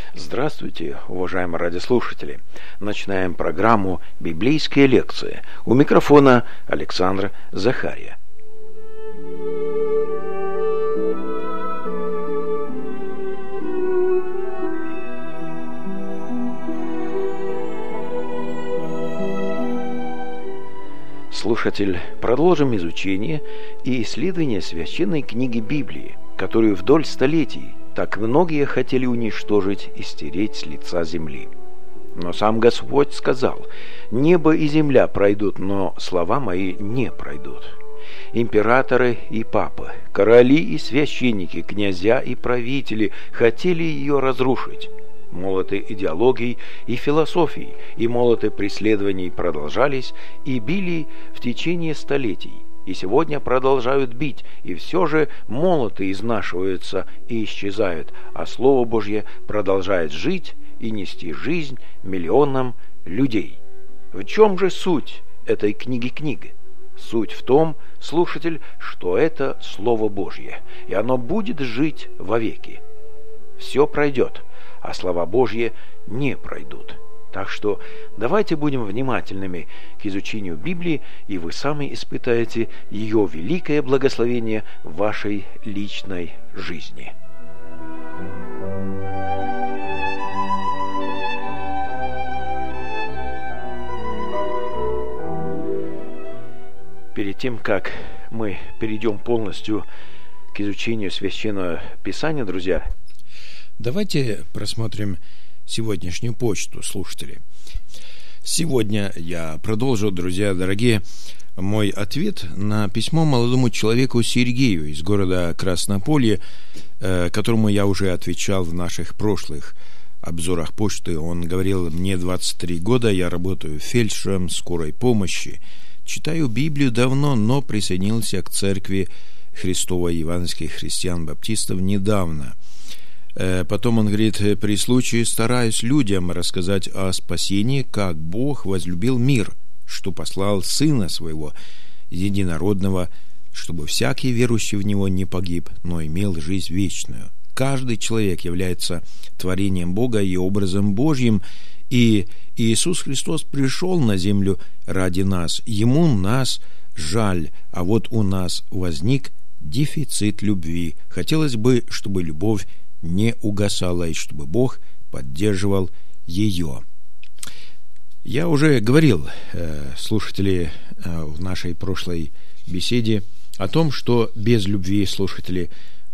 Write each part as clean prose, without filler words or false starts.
Здравствуйте, уважаемые радиослушатели. Начинаем программу «Библейские лекции». У микрофона Александр Захария. Слушатель, продолжим изучение и исследование священной книги Библии, которую вдоль столетий так многие хотели уничтожить и стереть с лица земли. Но сам Господь сказал: «Небо и земля пройдут, но слова мои не пройдут». Императоры и папы, короли и священники, князья и правители хотели ее разрушить. Молоты идеологий и философий и молоты преследований продолжались и били в течение столетий, и сегодня продолжают бить, и все же молоты изнашиваются и исчезают, а Слово Божье продолжает жить и нести жизнь миллионам людей. В чем же суть этой книги? Суть в том, слушатель, что это Слово Божье, и оно будет жить вовеки. Все пройдет, а слова Божьи не пройдут. Так что давайте будем внимательными к изучению Библии, и вы сами испытаете ее великое благословение в вашей личной жизни. Перед тем, как мы перейдем полностью к изучению Священного Писания, друзья, давайте просмотрим сегодняшнюю почту, слушатели. Сегодня я продолжу, друзья дорогие, мой ответ на письмо молодому человеку Сергею из города Краснополье, которому я уже отвечал в наших прошлых обзорах почты. Он говорил: мне 23 года, я работаю фельдшером скорой помощи, читаю Библию давно, но присоединился к церкви Христовой евангельских христиан-баптистов недавно. Потом он говорит: при случае стараюсь людям рассказать о спасении, как Бог возлюбил мир, что послал Сына Своего Единородного, чтобы всякий верующий в Него не погиб, но имел жизнь вечную. Каждый человек является творением Бога и образом Божьим, и Иисус Христос пришел на землю ради нас. Ему нас жаль, а вот у нас возник дефицит любви. Хотелось бы, чтобы любовь не угасала, и чтобы Бог поддерживал ее. Я уже говорил, слушатели, в нашей прошлой беседе о том, что без любви, слушатели,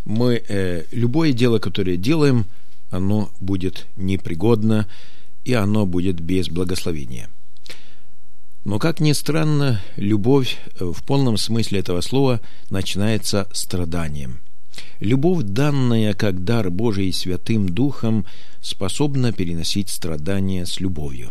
мы любое дело, которое делаем, оно будет непригодно, и оно будет без благословения. Но, как ни странно, любовь в полном смысле этого слова начинается страданием. Любовь, данная как дар Божий Святым Духом, способна переносить страдания с любовью.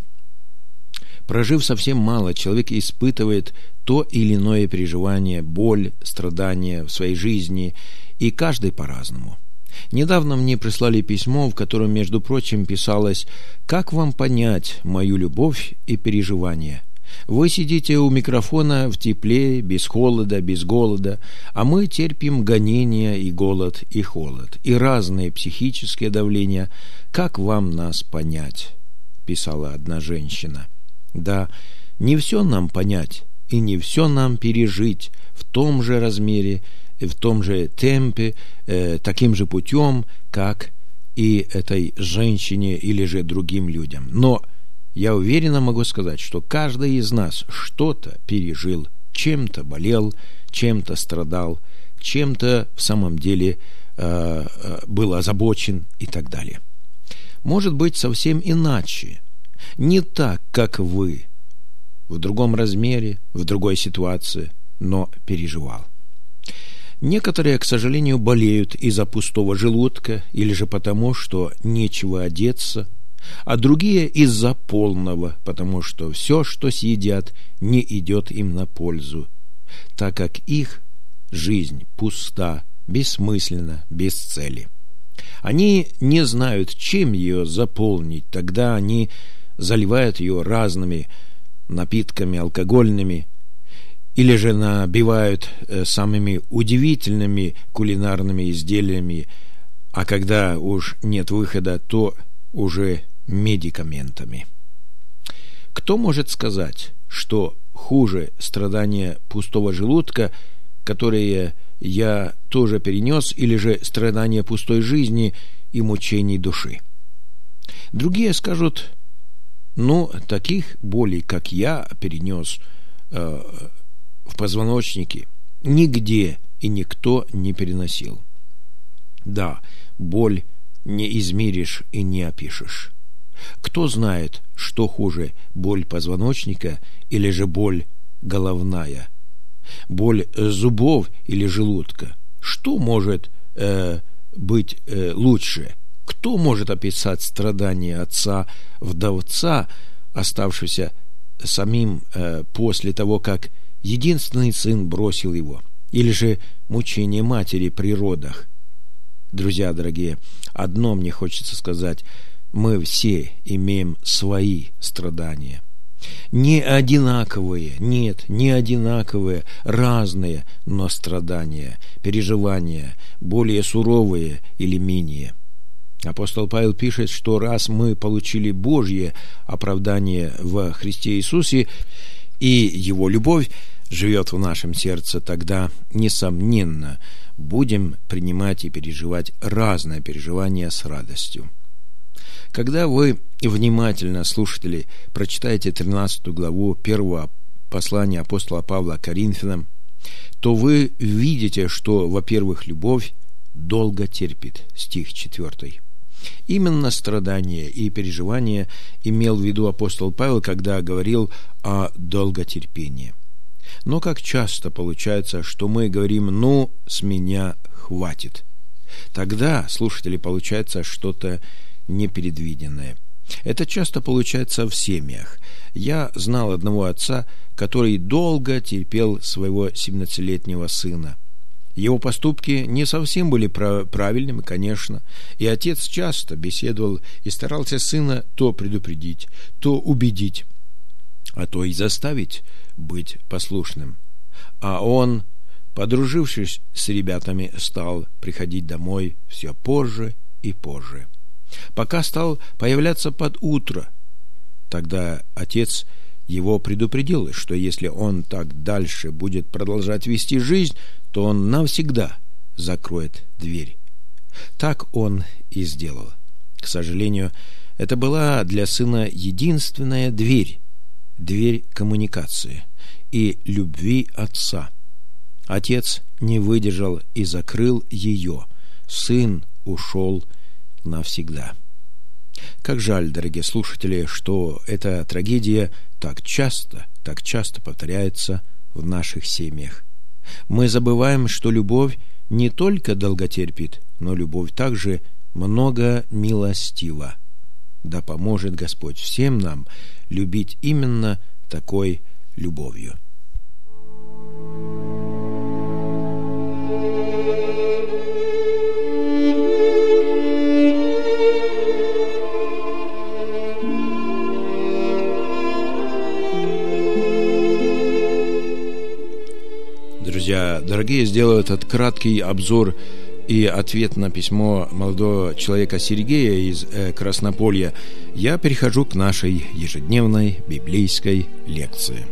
Прожив совсем мало, человек испытывает то или иное переживание, боль, страдания в своей жизни, и каждый по-разному. Недавно мне прислали письмо, в котором, между прочим, писалось: «Как вам понять мою любовь и переживания? Вы сидите у микрофона в тепле, без холода, без голода, а мы терпим гонения и голод, и холод, и разные психические давления. Как вам нас понять?» — писала одна женщина. Да, не все нам понять, и не все нам пережить в том же размере, в том же темпе, таким же путем, как и этой женщине или же другим людям. Но я уверенно могу сказать, что каждый из нас что-то пережил, чем-то болел, чем-то страдал, чем-то в самом деле был озабочен и так далее. Может быть, совсем иначе, не так, как вы, в другом размере, в другой ситуации, но переживал. Некоторые, к сожалению, болеют из-за пустого желудка или же потому, что нечего одеться, а другие из-за полного, потому что все, что съедят, не идет им на пользу, так как их жизнь пуста, бессмысленна, без цели. Они не знают, чем ее заполнить, тогда они заливают ее разными напитками алкогольными, или же набивают самыми удивительными кулинарными изделиями, а когда уж нет выхода, то уже медикаментами. Кто может сказать, что хуже страдания пустого желудка, которые я тоже перенес, или же страдания пустой жизни и мучений души? Другие скажут: таких болей, как я перенес в позвоночнике, нигде и никто не переносил. Да, боль не измеришь и не опишешь. Кто знает, что хуже, боль позвоночника или же боль головная? Боль зубов или желудка? Что может быть лучше? Кто может описать страдания отца-вдовца, оставшегося самим после того, как единственный сын бросил его? Или же мучение матери при родах? Друзья дорогие, одно мне хочется сказать: мы все имеем свои страдания. Не одинаковые, нет, не одинаковые, разные, но страдания, переживания, более суровые или менее. Апостол Павел пишет, что раз мы получили Божье оправдание во Христе Иисусе, и Его любовь живет в нашем сердце, тогда, несомненно, будем принимать и переживать разные переживания с радостью. Когда вы внимательно, слушатели, прочитаете 13 главу 1 послания апостола Павла к Коринфянам, то вы видите, что, во-первых, любовь долго терпит, стих 4. Именно страдания и переживания имел в виду апостол Павел, когда говорил о долготерпении. Но как часто получается, что мы говорим: с меня хватит. Тогда, слушатели, получается что-то непредвиденное. Это часто получается в семьях. Я знал одного отца, который долго терпел своего 17-летнего сына. Его поступки не совсем были правильными, конечно, и отец часто беседовал и старался сына то предупредить, то убедить, а то и заставить быть послушным. А он, подружившись с ребятами, стал приходить домой все позже и позже, пока стал появляться под утро. Тогда отец его предупредил, что если он так дальше будет продолжать вести жизнь, то он навсегда закроет дверь. Так он и сделал. К сожалению, это была для сына единственная дверь коммуникации и любви отца. Отец не выдержал и закрыл ее. Сын ушел навсегда. Как жаль, дорогие слушатели, что эта трагедия так часто повторяется в наших семьях. Мы забываем, что любовь не только долготерпит, но любовь также много милостива. Да поможет Господь всем нам любить именно такой любовью. Друзья дорогие, сделаю этот краткий обзор и ответ на письмо молодого человека Сергея из Краснополья. Я перехожу к нашей ежедневной библейской лекции.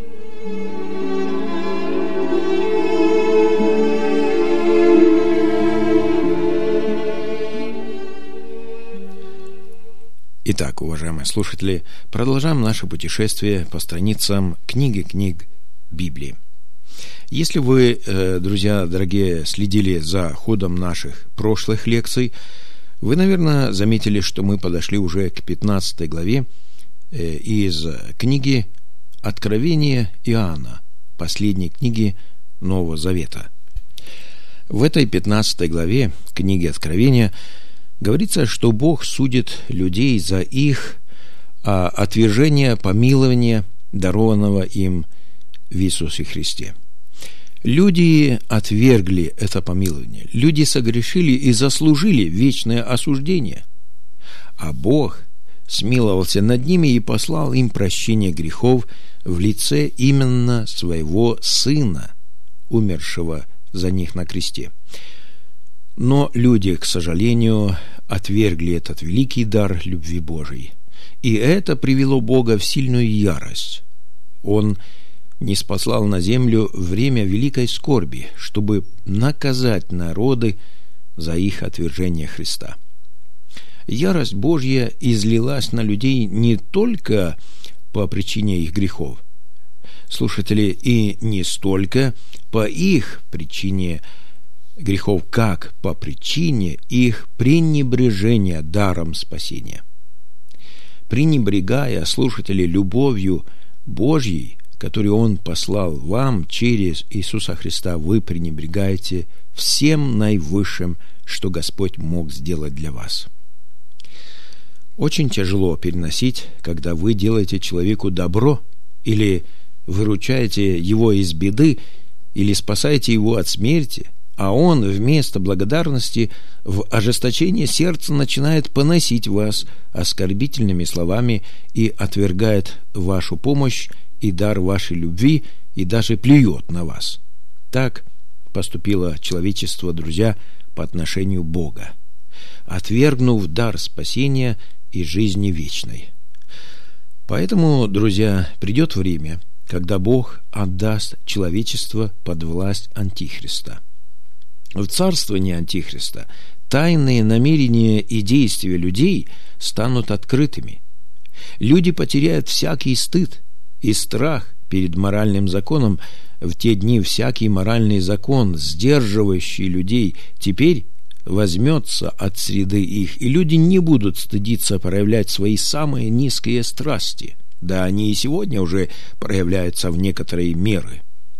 Итак, уважаемые слушатели, продолжаем наше путешествие по страницам книги книг Библии. Если вы, друзья дорогие, следили за ходом наших прошлых лекций, вы, наверное, заметили, что мы подошли уже к 15 главе из книги Откровения Иоанна, последней книги Нового Завета. В этой 15 главе книги Откровения говорится, что Бог судит людей за их отвержение помилования, дарованного им в Иисусе Христе. Люди отвергли это помилование, люди согрешили и заслужили вечное осуждение, а Бог смиловался над ними и послал им прощение грехов в лице именно своего Сына, умершего за них на кресте. Но люди, к сожалению, отвергли этот великий дар любви Божией. И это привело Бога в сильную ярость. Он ниспослал на землю время великой скорби, чтобы наказать народы за их отвержение Христа. Ярость Божья излилась на людей не только по причине их грехов, слушатели, и не столько по их причине грехов, как по причине их пренебрежения даром спасения. Пренебрегая, слушатели, любовью Божьей, которую Он послал вам через Иисуса Христа, вы пренебрегаете всем наивысшим, что Господь мог сделать для вас. Очень тяжело переносить, когда вы делаете человеку добро, или выручаете его из беды, или спасаете его от смерти, а он вместо благодарности в ожесточении сердца начинает поносить вас оскорбительными словами и отвергает вашу помощь и дар вашей любви, и даже плюет на вас. Так поступило человечество, друзья, по отношению Бога, отвергнув дар спасения и жизни вечной. Поэтому, друзья, придет время, когда Бог отдаст человечество под власть Антихриста. В царствовании Антихриста тайные намерения и действия людей станут открытыми. Люди потеряют всякий стыд и страх перед моральным законом. В те дни всякий моральный закон, сдерживающий людей, теперь возьмется от среды их, и люди не будут стыдиться проявлять свои самые низкие страсти. Да, они и сегодня уже проявляются в некоторой меры.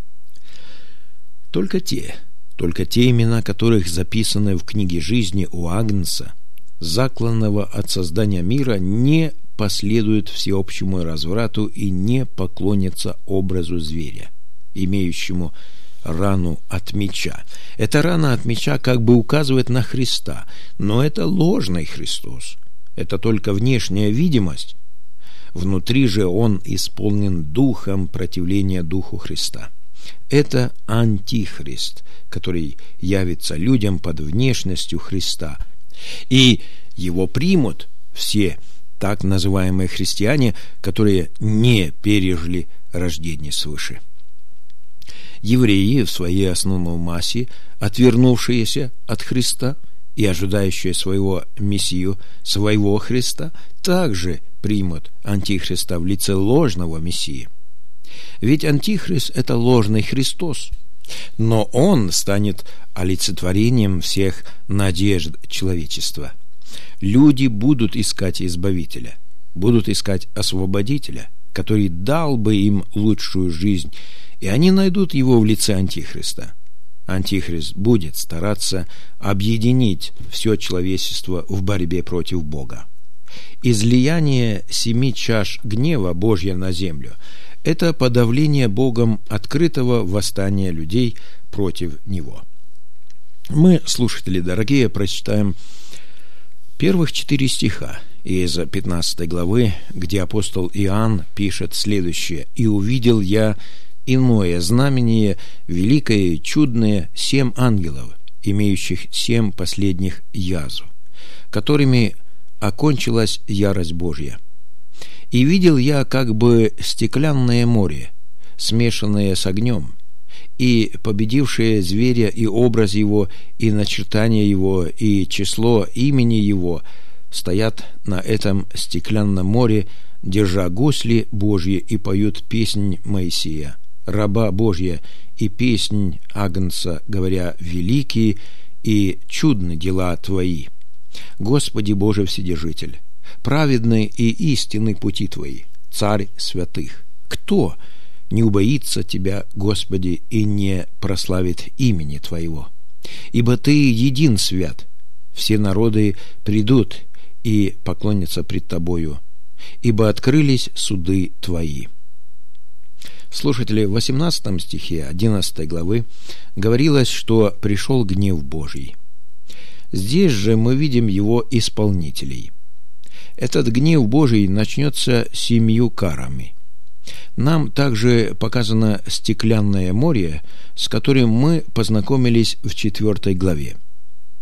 Только те имена, которых записаны в книге жизни у Агнца, закланного от создания мира, не последуют всеобщему разврату и не поклонятся образу зверя, имеющему рану от меча. Эта рана от меча как бы указывает на Христа, но это ложный Христос. Это только внешняя видимость. Внутри же он исполнен духом противления Духу Христа. Это Антихрист, который явится людям под внешностью Христа. И его примут все так называемые христиане, которые не пережили рождение свыше. Евреи в своей основной массе, отвернувшиеся от Христа и ожидающие своего Мессию, своего Христа, также примут Антихриста в лице ложного Мессии. Ведь Антихрист – это ложный Христос, но он станет олицетворением всех надежд человечества. Люди будут искать Избавителя, будут искать Освободителя, который дал бы им лучшую жизнь, и они найдут его в лице Антихриста. Антихрист будет стараться объединить все человечество в борьбе против Бога. Излияние 7 чаш гнева Божья на землю – это подавление Богом открытого восстания людей против Него. Мы, слушатели дорогие, прочитаем первых 4 стиха из 15 главы, где апостол Иоанн пишет следующее: «И увидел я иное знамение, великое и чудное, 7 ангелов, имеющих 7 последних язв, которыми окончилась ярость Божья. И видел я как бы стеклянное море, смешанное с огнем, и победившее зверя и образ его, и начертание его, и число имени его, стоят на этом стеклянном море, держа гусли Божьи, и поют песнь Моисея, раба Божья, и песнь Агнца, говоря: великие и чудны дела Твои, Господи Боже Вседержитель, праведны и истинны пути Твои, Царь святых. Кто не убоится Тебя, Господи, и не прославит имени Твоего? Ибо Ты един свят, все народы придут и поклонятся пред Тобою, ибо открылись суды Твои». Слушатели, в 18 стихе 11 главы говорилось, что пришел гнев Божий. Здесь же мы видим его исполнителей. Этот гнев Божий начнется 7 карами. Нам также показано стеклянное море, с которым мы познакомились в 4 главе.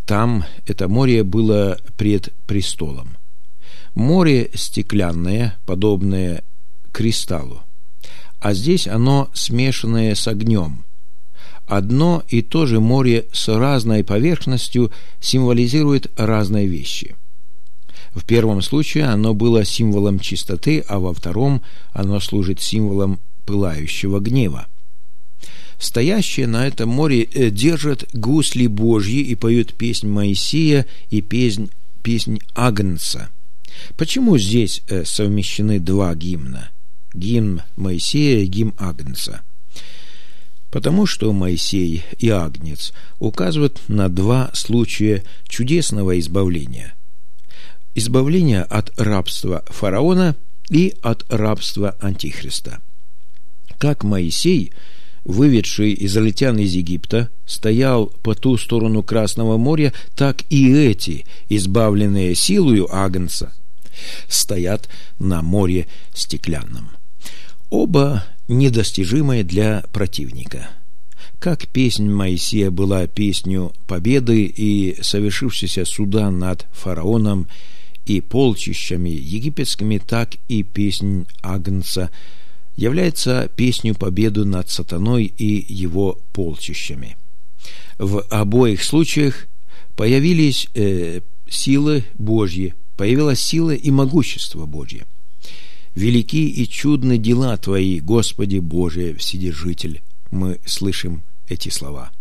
Там это море было пред престолом. Море стеклянное, подобное кристаллу, а здесь оно смешанное с огнем. Одно и то же море с разной поверхностью символизирует разные вещи. В первом случае оно было символом чистоты, а во втором оно служит символом пылающего гнева. Стоящие на этом море держат гусли Божьи и поют песнь Моисея и песнь Агнца. Почему здесь совмещены два гимна? Гимн Моисея и гимн Агнца. Потому что Моисей и Агнец указывают на два случая чудесного избавления. Избавление от рабства фараона и от рабства Антихриста. Как Моисей, выведший израильтян из Египта, стоял по ту сторону Красного моря, так и эти, избавленные силою Агнца, стоят на море стеклянном. Оба недостижимые для противника. Как песнь Моисея была песнью победы и совершившегося суда над фараоном и полчищами египетскими, так и песнь Агнца является песнью победы над сатаной и его полчищами. В обоих случаях появились силы Божьи, появилась сила и могущество Божье. «Велики и чудны дела Твои, Господи Боже, Вседержитель», мы слышим эти слова.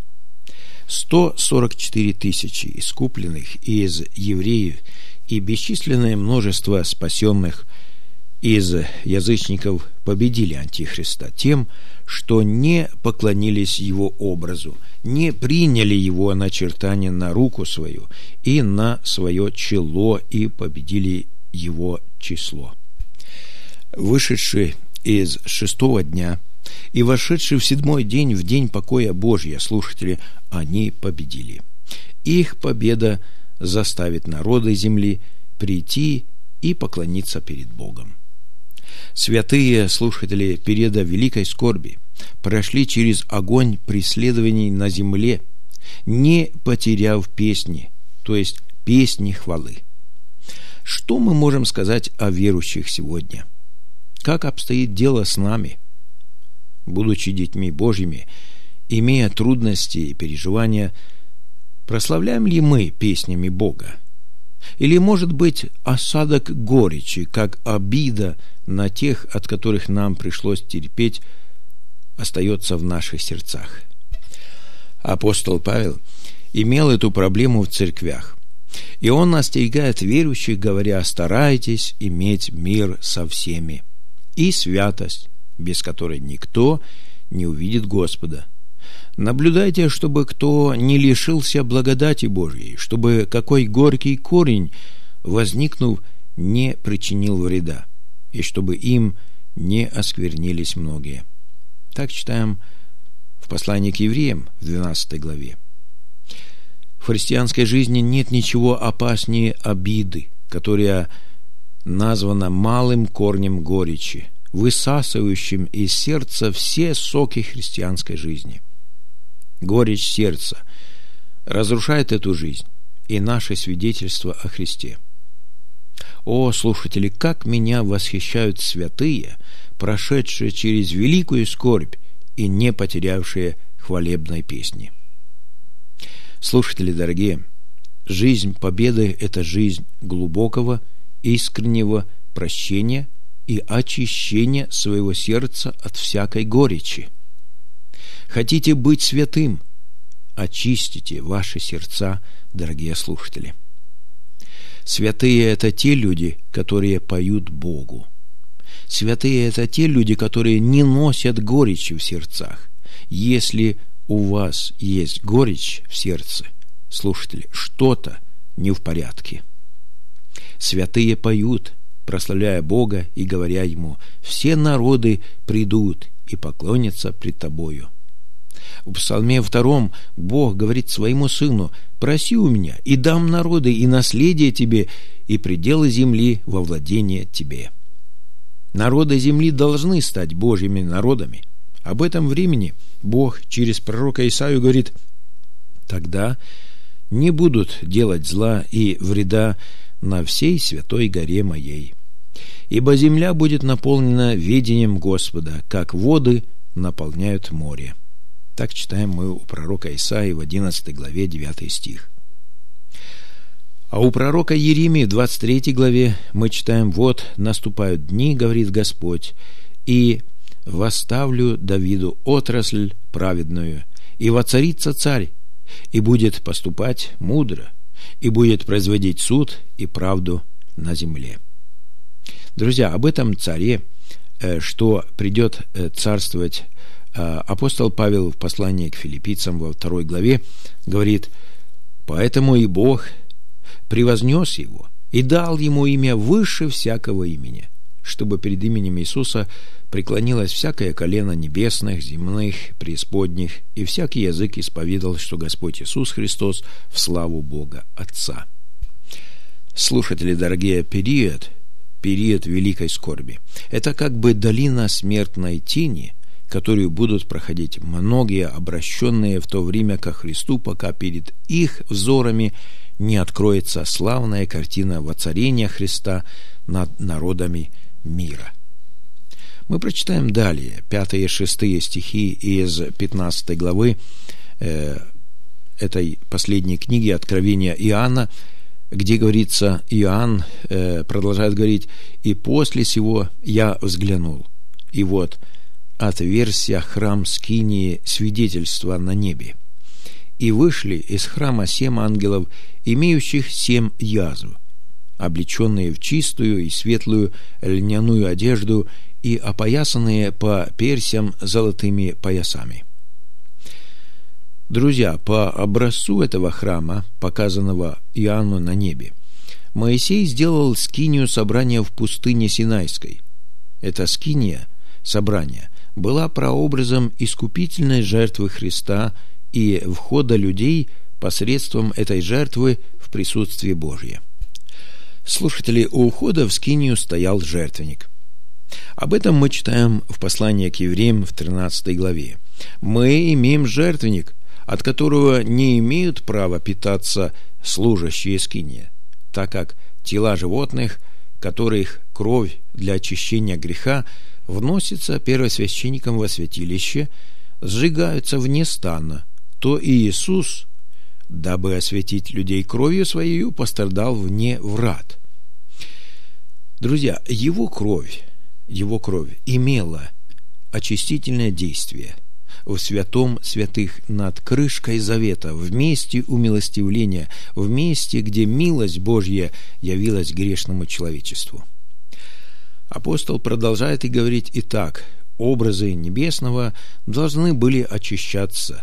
144 тысячи искупленных из евреев и бесчисленное множество спасенных из язычников победили Антихриста тем, что не поклонились его образу, не приняли его начертание на руку свою и на свое чело и победили его число. Вышедший из 6-го дня и вошедший в 7-й день, в день покоя Божия, слушатели, они победили. Их победа заставит народы земли прийти и поклониться перед Богом. Святые слушатели периода великой скорби прошли через огонь преследований на земле, не потеряв песни, то есть песни хвалы. Что мы можем сказать о верующих сегодня? Как обстоит дело с нами? Будучи детьми Божьими, имея трудности и переживания, прославляем ли мы песнями Бога? Или, может быть, осадок горечи, как обида на тех, от которых нам пришлось терпеть, остается в наших сердцах? Апостол Павел имел эту проблему в церквях, и он остерегает верующих, говоря: «Старайтесь иметь мир со всеми и святость, без которой никто не увидит Господа. Наблюдайте, чтобы кто не лишился благодати Божьей, чтобы какой горький корень, возникнув, не причинил вреда, и чтобы им не осквернились многие». Так читаем в послании к евреям в 12 главе. В христианской жизни нет ничего опаснее обиды, которая названа малым корнем горечи, высасывающим из сердца все соки христианской жизни. Горечь сердца разрушает эту жизнь и наше свидетельство о Христе. О, слушатели, как меня восхищают святые, прошедшие через великую скорбь и не потерявшие хвалебной песни. Слушатели дорогие, жизнь победы – это жизнь глубокого, искреннего прощения и очищения своего сердца от всякой горечи. Хотите быть святым? Очистите ваши сердца, дорогие слушатели. Святые – это те люди, которые поют Богу. Святые – это те люди, которые не носят горечи в сердцах. Если у вас есть горечь в сердце, слушатели, что-то не в порядке. Святые поют, прославляя Бога и говоря Ему: «Все народы придут и поклонятся пред Тобою». В Псалме 2 Бог говорит своему Сыну: «Проси у меня, и дам народы и наследие тебе, и пределы земли во владение тебе». Народы земли должны стать Божьими народами. Об этом времени Бог через пророка Исаию говорит: «Тогда не будут делать зла и вреда на всей святой горе моей. Ибо земля будет наполнена ведением Господа, как воды наполняют море». Так читаем мы у пророка Исаии в 11 главе 9 стих. А у пророка Иеремии в 23 главе мы читаем: «Вот наступают дни, говорит Господь, и восставлю Давиду отрасль праведную, и воцарится царь, и будет поступать мудро, и будет производить суд и правду на земле». Друзья, об этом царе, что придет царствовать, апостол Павел в послании к филиппийцам во 2 главе говорит: «Поэтому и Бог превознес его и дал ему имя выше всякого имени, чтобы перед именем Иисуса преклонилось всякое колено небесных, земных, преисподних, и всякий язык исповедал, что Господь Иисус Христос в славу Бога Отца». Слушатели дорогие, период великой скорби – это как бы долина смертной тени, которую будут проходить многие обращенные в то время ко Христу, пока перед их взорами не откроется славная картина воцарения Христа над народами мира. Мы прочитаем далее 5 и 6 стихи из 15 главы этой последней книги Откровения Иоанна, где говорится, Иоанн продолжает говорить: «И после сего я взглянул, и вот отверзся храм скинии свидетельства на небе, и вышли из храма 7 ангелов, имеющих 7 язв, облеченные в чистую и светлую льняную одежду и опоясанные по персям золотыми поясами». Друзья, по образцу этого храма, показанного Иоанну на небе, Моисей сделал скинию собрания в пустыне Синайской. Эта скиния, собрание, была прообразом искупительной жертвы Христа и входа людей посредством этой жертвы в присутствие Божье. Слушатели, у входа в скинию стоял жертвенник. Об этом мы читаем в послании к евреям в 13 главе. «Мы имеем жертвенник, от которого не имеют права питаться служащие скиния, так как тела животных, которых кровь для очищения греха вносится первосвященником во святилище, сжигаются вне стана, то и Иисус, дабы осветить людей кровью Своею, пострадал вне врат». Друзья, Его кровь имела очистительное действие в святом святых над крышкой завета, в месте умилостивления, в месте, где милость Божья явилась грешному человечеству. Апостол продолжает и говорить: «Итак, образы небесного должны были очищаться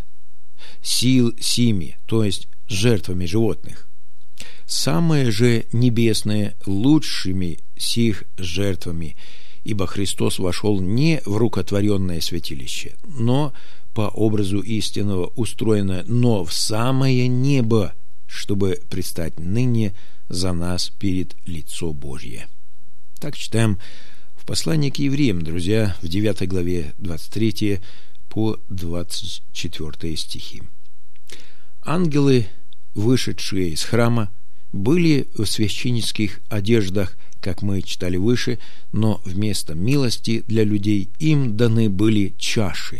сими, то есть жертвами животных. Самые же небесные лучшими сих жертвами, ибо Христос вошел не в рукотворенное святилище, но по образу истинного устроенное, но в самое небо, чтобы предстать ныне за нас перед лицо Божье». Так читаем в послании к евреям, друзья, в 9 главе 23 по 24 стихи. «Ангелы, вышедшие из храма, были в священнических одеждах, как мы читали выше, но вместо милости для людей им даны были чаши,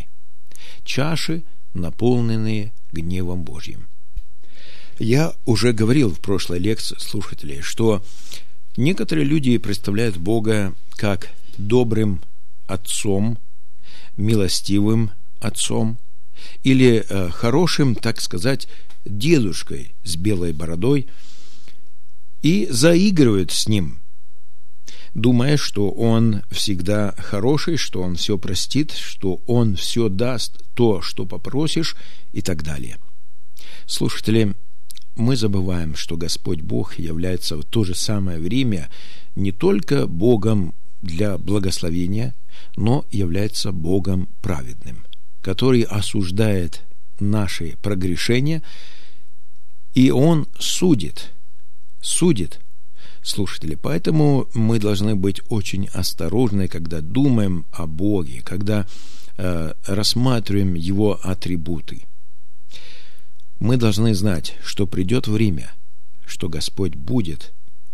наполненные гневом Божьим». Я уже говорил в прошлой лекции, слушателей, что некоторые люди представляют Бога как добрым отцом, милостивым отцом или хорошим, так сказать, дедушкой с белой бородой и заигрывают с ним, думая, что он всегда хороший, что он все простит, что он все даст, то, что попросишь, и так далее. Слушатели, мы забываем, что Господь Бог является в то же самое время не только Богом для благословения, но является Богом праведным, который осуждает наши прогрешения, и Он судит. Слушатели, поэтому мы должны быть очень осторожны, когда думаем о Боге, когда рассматриваем Его атрибуты. Мы должны знать, что придет время, что Господь будет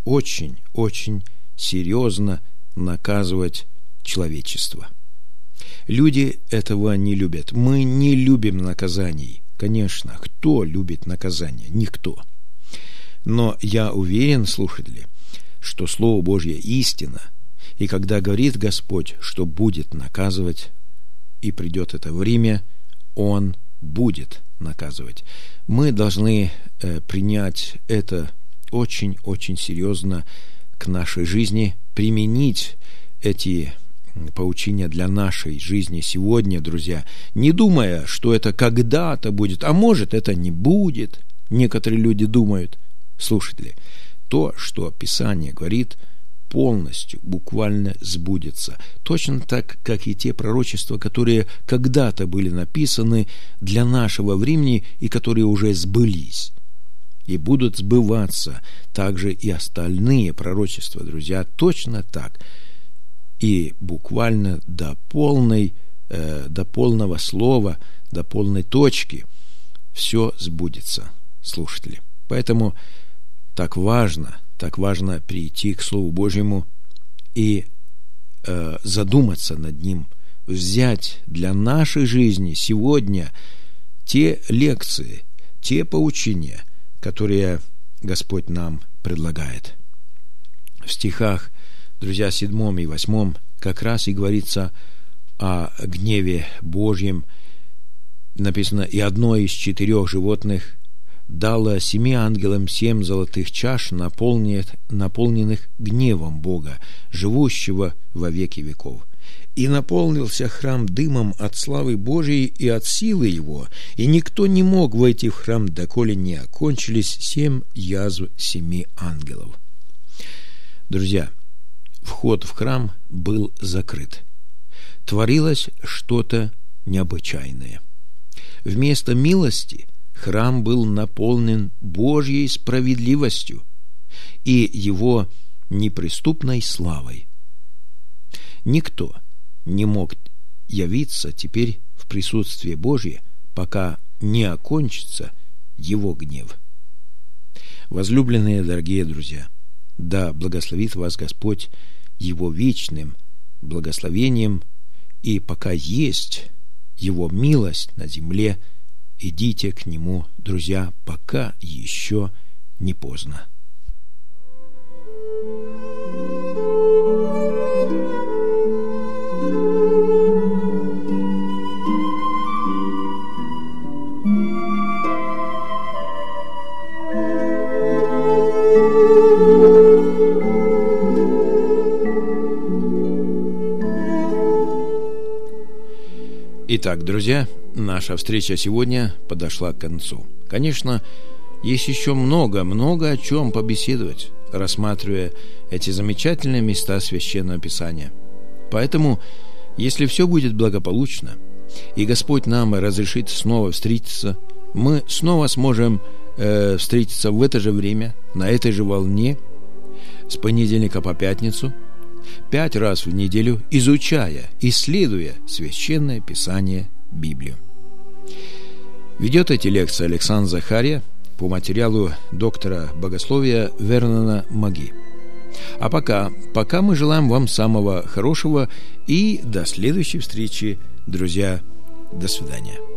очень серьезно наказывать человечество. Люди этого не любят. Мы не любим наказаний. Конечно, кто любит наказание? Никто. Но я уверен, слушатели, что Слово Божье истина, и когда говорит Господь, что будет наказывать, и придет это время, Он будет наказывать. Мы должны принять это очень серьезно к нашей жизни, применить эти поучения для нашей жизни сегодня, друзья, не думая, что это когда-то будет, а может, это не будет. Некоторые люди думают, слушатели, то, что Писание говорит, полностью, буквально сбудется. Точно так, как и те пророчества, которые когда-то были написаны для нашего времени и которые уже сбылись. И будут сбываться также и остальные пророчества, друзья, точно так. И буквально до полного слова, до полной точки все сбудется, слушатели. Поэтому так важно прийти к Слову Божьему и задуматься над ним, взять для нашей жизни сегодня те лекции, те поучения, которые Господь нам предлагает. В стихах, друзья, 7 и 8 как раз и говорится о гневе Божьем. Написано: «И одно из 4 животных дало 7 ангелам 7 золотых чаш, наполненных гневом Бога, живущего во веки веков. И наполнился храм дымом от славы Божией и от силы Его, и никто не мог войти в храм, доколе не окончились 7 язв 7 ангелов». Друзья, вход в храм был закрыт. Творилось что-то необычайное. Вместо милости храм был наполнен Божьей справедливостью и Его неприступной славой. Никто не мог явиться теперь в присутствие Божье, пока не окончится Его гнев. Возлюбленные, дорогие друзья, да благословит вас Господь Его вечным благословением, и пока есть Его милость на земле, идите к Нему, друзья, пока еще не поздно. Итак, друзья, наша встреча сегодня подошла к концу. Конечно, есть еще много о чем побеседовать, рассматривая эти замечательные места Священного Писания. Поэтому, если все будет благополучно, и Господь нам разрешит снова встретиться, мы снова сможем встретиться в это же время, на этой же волне, с понедельника по пятницу, 5 раз в неделю, изучая, исследуя Священное Писание, Библию. Ведет эти лекции Александр Захария по материалу доктора богословия Вернона Маги. А пока мы желаем вам самого хорошего и до следующей встречи, друзья. До свидания.